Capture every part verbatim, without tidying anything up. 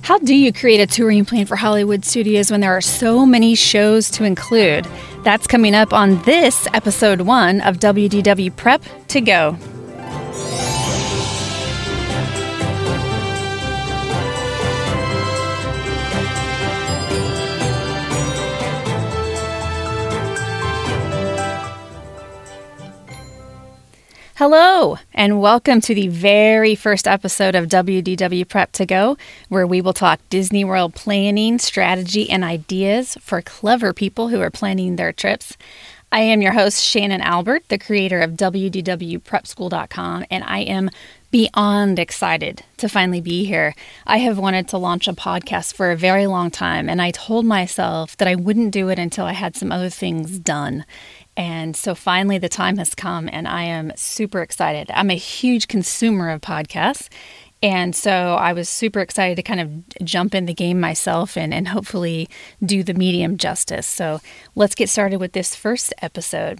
How do you create a touring plan for Hollywood Studios when there are so many shows to include? That's coming up on this episode one of W D W Prep to Go. Hello, and welcome to the very first episode of W D W Prep to Go, where we will talk Disney World planning, strategy, and ideas for clever people who are planning their trips. I am your host, Shannon Albert, the creator of W D W prep school dot com, and I am beyond excited to finally be here. I have wanted to launch a podcast for a very long time, and I told myself that I wouldn't do it until I had some other things done. And so finally the time has come and I am super excited. I'm a huge consumer of podcasts. And so I was super excited to kind of jump in the game myself and, and hopefully do the medium justice. So let's get started with this first episode.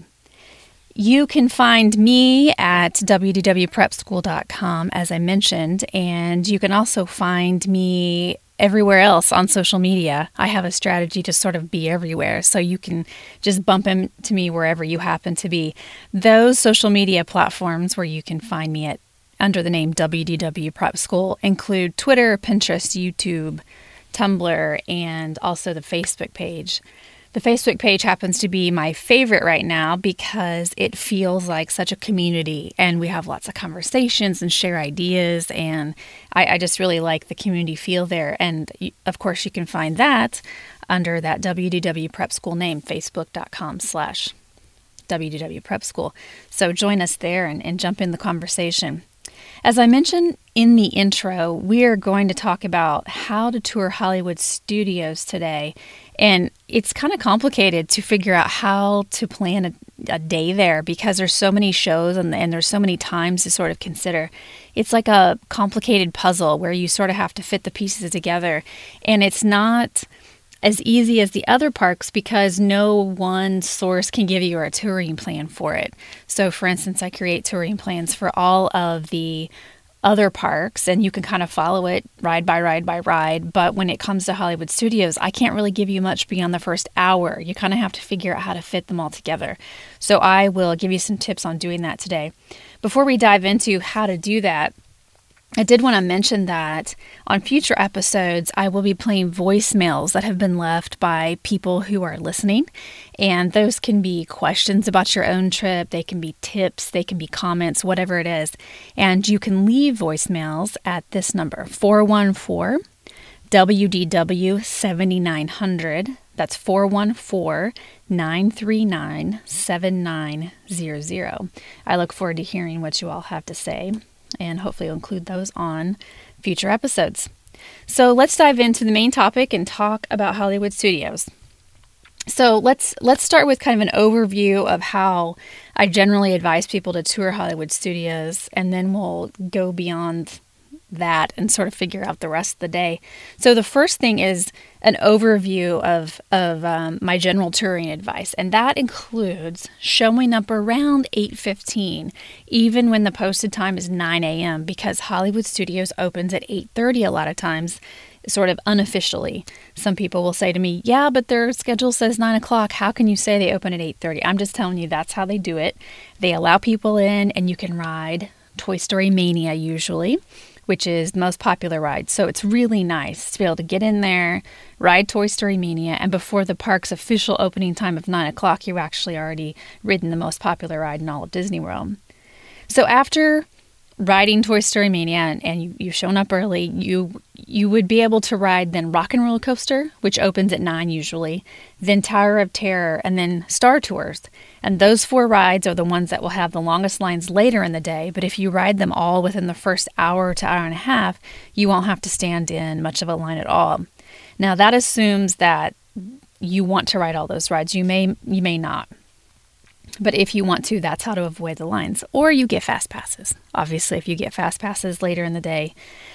You can find me at W D W prep school dot com, as I mentioned, and you can also find me everywhere else on social media. I have a strategy to sort of be everywhere, so you can just bump into me wherever you happen to be. Those social media platforms where you can find me at under the name W D W Prep School include Twitter, Pinterest, YouTube, Tumblr, and also the Facebook page. The Facebook page happens to be my favorite right now because it feels like such a community and we have lots of conversations and share ideas, and I, I just really like the community feel there. And of course you can find that under that W D W Prep School name, facebook.com slash W D W Prep School. So join us there and, and jump in the conversation. As I mentioned in the intro, we are going to talk about how to tour Hollywood Studios today. And it's kind of complicated to figure out how to plan a, a day there because there's so many shows and, and there's so many times to sort of consider. It's like a complicated puzzle where you sort of have to fit the pieces together. And it's not as easy as the other parks because no one source can give you a touring plan for it. So for instance, I create touring plans for all of the other parks and you can kind of follow it ride by ride by ride. But when it comes to Hollywood Studios, I can't really give you much beyond the first hour. You kind of have to figure out how to fit them all together. So I will give you some tips on doing that today. Before we dive into how to do that, I did want to mention that on future episodes, I will be playing voicemails that have been left by people who are listening. And those can be questions about your own trip. They can be tips. They can be comments, whatever it is. And you can leave voicemails at this number, four one four W D W seven nine zero zero. That's four one four, nine three nine, seven nine zero zero. I look forward to hearing what you all have to say, and hopefully you'll include those on future episodes. So let's dive into the main topic and talk about Hollywood Studios. So let's let's start with kind of an overview of how I generally advise people to tour Hollywood Studios, and then we'll go beyond that and sort of figure out the rest of the day. So the first thing is an overview of, of um, my general touring advice, and that includes showing up around eight fifteen, even when the posted time is nine a.m., because Hollywood Studios opens at eight thirty a lot of times, sort of unofficially. Some people will say to me, yeah, but their schedule says nine o'clock. How can you say they open at eight thirty? I'm just telling you that's how they do it. They allow people in, and you can ride Toy Story Mania usually, which is the most popular ride. So it's really nice to be able to get in there, ride Toy Story Mania, and before the park's official opening time of nine o'clock, you've actually already ridden the most popular ride in all of Disney World. So after riding Toy Story Mania and, and you, you've shown up early, you you would be able to ride then Rock and Roller Coaster, which opens at nine usually, then Tower of Terror, and then Star Tours. And those four rides are the ones that will have the longest lines later in the day, but if you ride them all within the first hour to hour and a half, you won't have to stand in much of a line at all. Now that assumes that you want to ride all those rides. You may you may not. But if you want to, that's how to avoid the lines. Or you get fast passes. Obviously, if you get fast passes later in the day,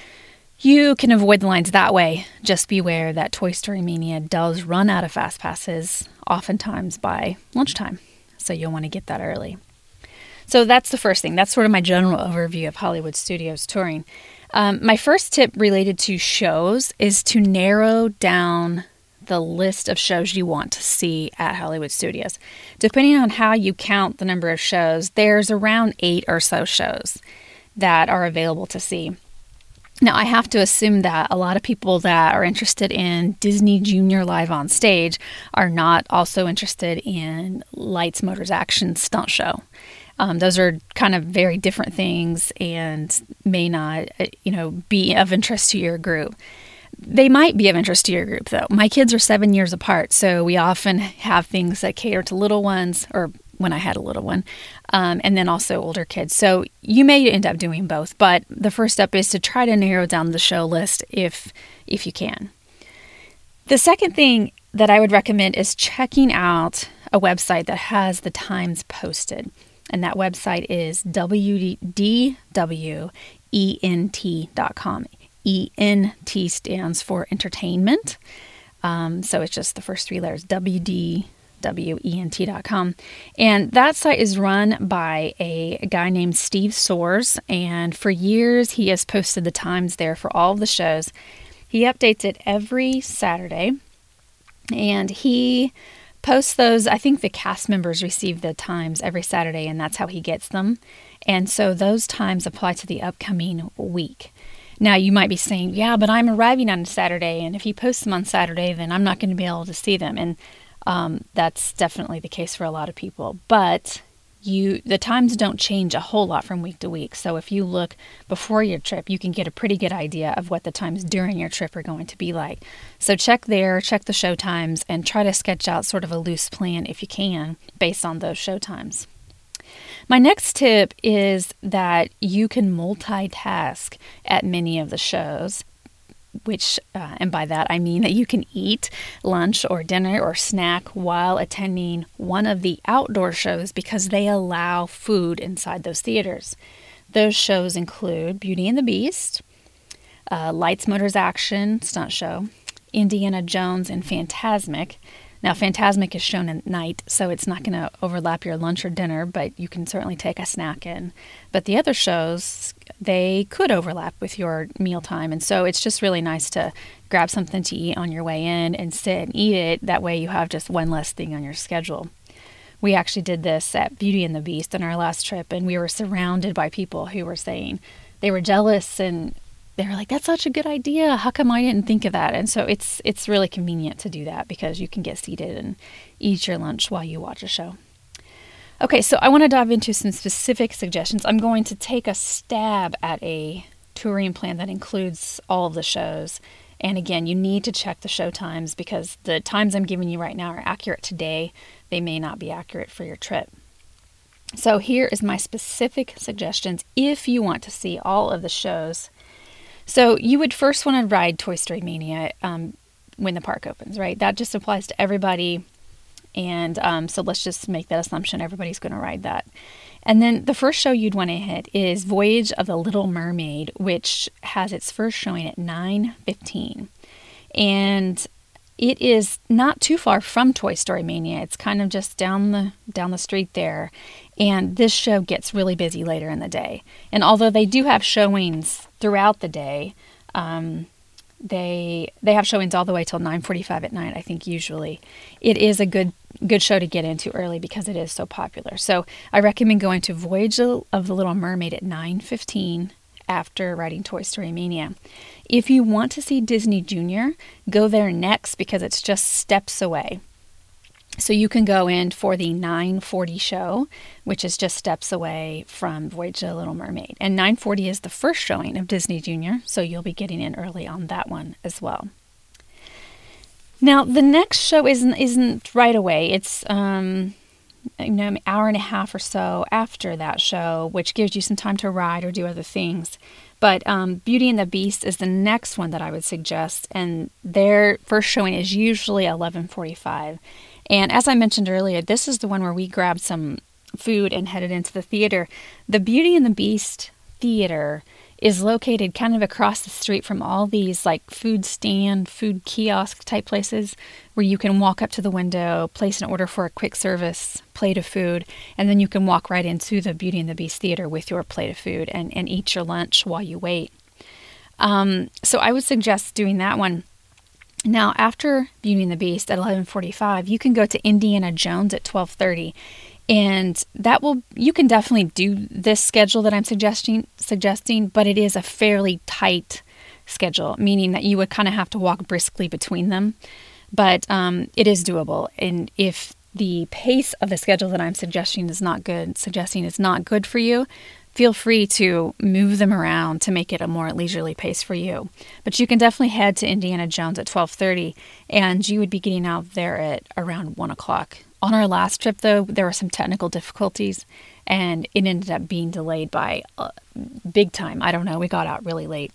you can avoid the lines that way. Just beware that Toy Story Mania does run out of fast passes, oftentimes by lunchtime. So you'll want to get that early. So that's the first thing. That's sort of my general overview of Hollywood Studios touring. Um, my first tip related to shows is to narrow down the list of shows you want to see at Hollywood Studios. Depending on how you count the number of shows, there's around eight or so shows that are available to see. Now, I have to assume that a lot of people that are interested in Disney Junior Live on Stage are not also interested in Lights, Motors, Action Stunt Show. Um, those are kind of very different things and may not, you know, be of interest to your group. They might be of interest to your group, though. My kids are seven years apart, so we often have things that cater to little ones, or when I had a little one, um, and then also older kids. So you may end up doing both, but the first step is to try to narrow down the show list if if you can. The second thing that I would recommend is checking out a website that has the times posted. And that website is w d w e n t dot com. E N T stands for entertainment. Um, so it's just the first three letters, w d w e n t dot com. And that site is run by a guy named Steve Soares. And for years, he has posted the times there for all of the shows. He updates it every Saturday. And he posts those. I think the cast members receive the times every Saturday, and that's how he gets them. And so those times apply to the upcoming week. Now, you might be saying, yeah, but I'm arriving on Saturday, and if he posts them on Saturday, then I'm not going to be able to see them. And um, that's definitely the case for a lot of people. But you, the times don't change a whole lot from week to week. So if you look before your trip, you can get a pretty good idea of what the times during your trip are going to be like. So check there, check the show times, and try to sketch out sort of a loose plan if you can based on those show times. My next tip is that you can multitask at many of the shows, which, uh, and by that I mean that you can eat lunch or dinner or snack while attending one of the outdoor shows because they allow food inside those theaters. Those shows include Beauty and the Beast, uh, Lights, Motors, Action Stunt Show, Indiana Jones, and Fantasmic. Now, Fantasmic is shown at night, so it's not going to overlap your lunch or dinner, but you can certainly take a snack in. But the other shows, they could overlap with your mealtime, and so it's just really nice to grab something to eat on your way in and sit and eat it. That way you have just one less thing on your schedule. We actually did this at Beauty and the Beast on our last trip, and we were surrounded by people who were saying they were jealous and they were like, that's such a good idea. How come I didn't think of that? And so it's it's really convenient to do that because you can get seated and eat your lunch while you watch a show. Okay, so I want to dive into some specific suggestions. I'm going to take a stab at a touring plan that includes all of the shows. And again, you need to check the show times because the times I'm giving you right now are accurate today. They may not be accurate for your trip. So here is my specific suggestions if you want to see all of the shows. So you would first want to ride Toy Story Mania um, when the park opens, right? That just applies to everybody. And um, so let's just make that assumption everybody's going to ride that. And then the first show you'd want to hit is Voyage of the Little Mermaid, which has its first showing at nine fifteen. And it is not too far from Toy Story Mania. It's kind of just down the down the street there. And this show gets really busy later in the day. And although they do have showings throughout the day, um, they they have showings all the way till nine forty-five at night, I think, usually. It is a good good show to get into early because it is so popular. So I recommend going to Voyage of the Little Mermaid at nine fifteen after riding Toy Story Mania. If you want to see Disney Junior, go there next because it's just steps away. So you can go in for the nine forty show, which is just steps away from Voyage of the Little Mermaid. And nine forty is the first showing of Disney Junior, so you'll be getting in early on that one as well. Now, the next show isn't isn't right away. It's um, you know, an hour and a half or so after that show, which gives you some time to ride or do other things. But um, Beauty and the Beast is the next one that I would suggest, and their first showing is usually eleven forty-five. And as I mentioned earlier, this is the one where we grabbed some food and headed into the theater. The Beauty and the Beast theater is located kind of across the street from all these like food stand, food kiosk type places where you can walk up to the window, place an order for a quick service plate of food, and then you can walk right into the Beauty and the Beast theater with your plate of food and, and eat your lunch while you wait. Um, so I would suggest doing that one. Now, after Beauty and the Beast at eleven forty-five, you can go to Indiana Jones at twelve thirty. And that will, you can definitely do this schedule that I'm suggesting, suggesting, but it is a fairly tight schedule, meaning that you would kind of have to walk briskly between them. But um, it is doable. And if the pace of the schedule that I'm suggesting is not good, suggesting is not good for you, feel free to move them around to make it a more leisurely pace for you. But you can definitely head to Indiana Jones at twelve thirty, and you would be getting out there at around one o'clock. On our last trip, though, there were some technical difficulties, and it ended up being delayed by uh, big time. I don't know. We got out really late.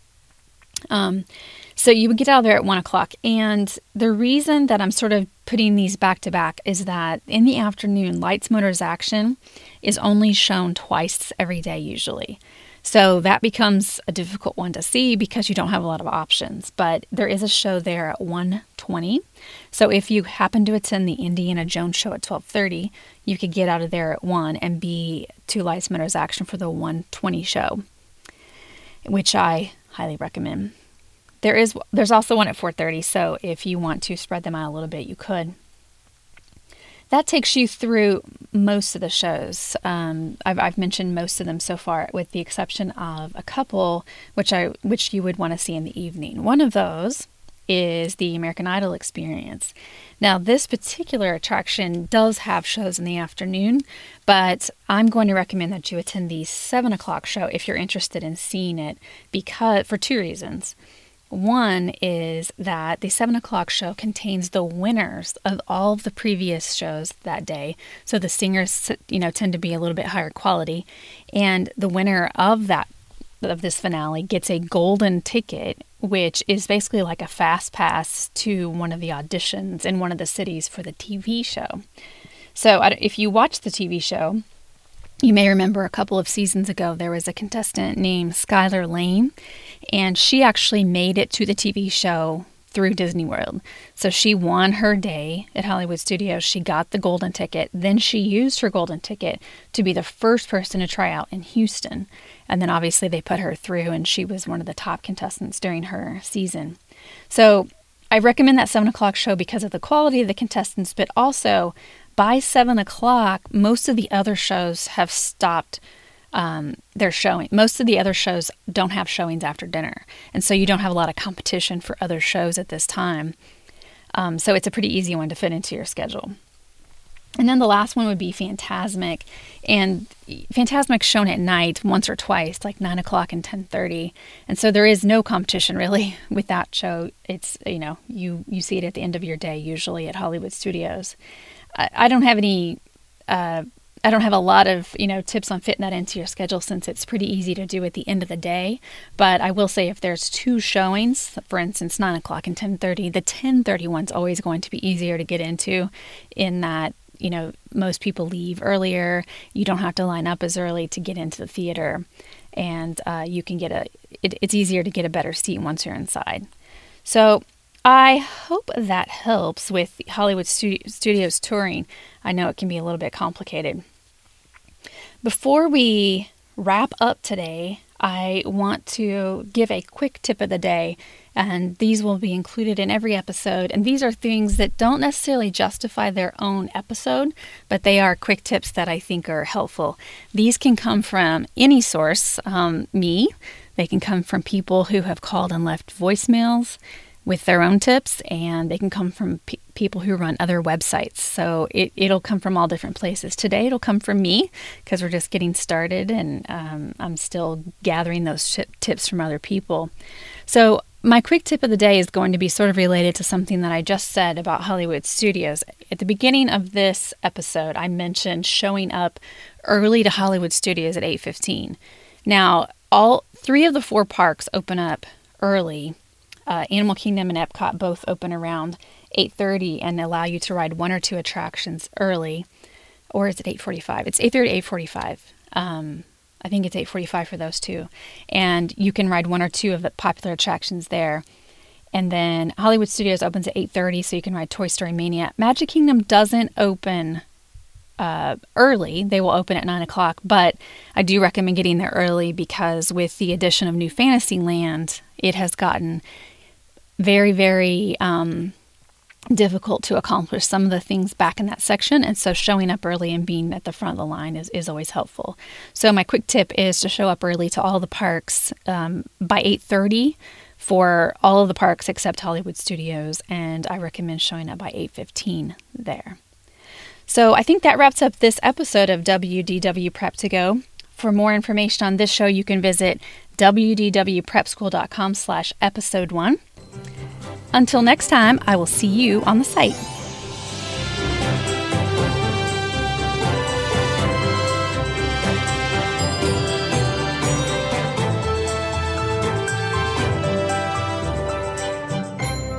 Um, so you would get out there at one o'clock. And the reason that I'm sort of putting these back to back is that in the afternoon, Lights, Motors, Action is only shown twice every day usually. So that becomes a difficult one to see because you don't have a lot of options. But there is a show there at one twenty. So if you happen to attend the Indiana Jones show at twelve thirty, you could get out of there at one and be to Lights, Motors, Action for the one twenty show, which I highly recommend. There is there's also one at four thirty, so if you want to spread them out a little bit, you could. That takes you through most of the shows. Um, I've, I've mentioned most of them so far, with the exception of a couple, which I which you would want to see in the evening. One of those is the American Idol Experience. Now, this particular attraction does have shows in the afternoon, but I'm going to recommend that you attend the seven o'clock show if you're interested in seeing it, because for two reasons. One is that the seven o'clock show contains the winners of all of the previous shows that day. So the singers, you know, tend to be a little bit higher quality. And the winner of that, of this finale gets a golden ticket, which is basically like a fast pass to one of the auditions in one of the cities for the T V show. So if you watch the T V show, you may remember a couple of seasons ago, there was a contestant named Skylar Lane, and she actually made it to the T V show through Disney World. So she won her day at Hollywood Studios. She got the golden ticket. Then she used her golden ticket to be the first person to try out in Houston. And then obviously they put her through, and she was one of the top contestants during her season. So I recommend that seven o'clock show because of the quality of the contestants, but also by seven o'clock, most of the other shows have stopped um, their showing. Most of the other shows don't have showings after dinner. And so you don't have a lot of competition for other shows at this time. Um, so it's a pretty easy one to fit into your schedule. And then the last one would be Fantasmic. And Fantasmic's shown at night once or twice, like nine o'clock and ten thirty. And so there is no competition really with that show. It's, you know, you, you see it at the end of your day, usually at Hollywood Studios. I, I don't have any, uh, I don't have a lot of, you know, tips on fitting that into your schedule since it's pretty easy to do at the end of the day. But I will say if there's two showings, for instance, nine o'clock and ten thirty, the ten thirty one's always going to be easier to get into in that, you know, most people leave earlier. You don't have to line up as early to get into the theater. And uh, you can get a, it, it's easier to get a better seat once you're inside. So I hope that helps with Hollywood Studi- Studios touring. I know it can be a little bit complicated. Before we wrap up today, I want to give a quick tip of the day, and these will be included in every episode. And these are things that don't necessarily justify their own episode, but they are quick tips that I think are helpful. These can come from any source, um, me. They can come from people who have called and left voicemails with their own tips, and they can come from pe- people who run other websites. So it, it'll come from all different places. Today it'll come from me because we're just getting started, and um, I'm still gathering those t- tips from other people. So my quick tip of the day is going to be sort of related to something that I just said about Hollywood Studios. At the beginning of this episode, I mentioned showing up early to Hollywood Studios at eight fifteen. Now, all three of the four parks open up early. Uh, Animal Kingdom and Epcot both open around eight thirty and allow you to ride one or two attractions early. Or is it eight forty-five? It's eight thirty to eight forty-five. Um, I think it's eight forty-five for those two. And you can ride one or two of the popular attractions there. And then Hollywood Studios opens at eight thirty, so you can ride Toy Story Mania. Magic Kingdom doesn't open uh, early. They will open at nine o'clock, but I do recommend getting there early because with the addition of New Fantasyland, it has gotten very, very um, difficult to accomplish some of the things back in that section. And so showing up early and being at the front of the line is, is always helpful. So my quick tip is to show up early to all the parks um, by eight thirty for all of the parks except Hollywood Studios. And I recommend showing up by eight fifteen there. So I think that wraps up this episode of W D W Prep to Go. For more information on this show, you can visit w d w prep school dot com slash episode one. Until next time, I will see you on the site.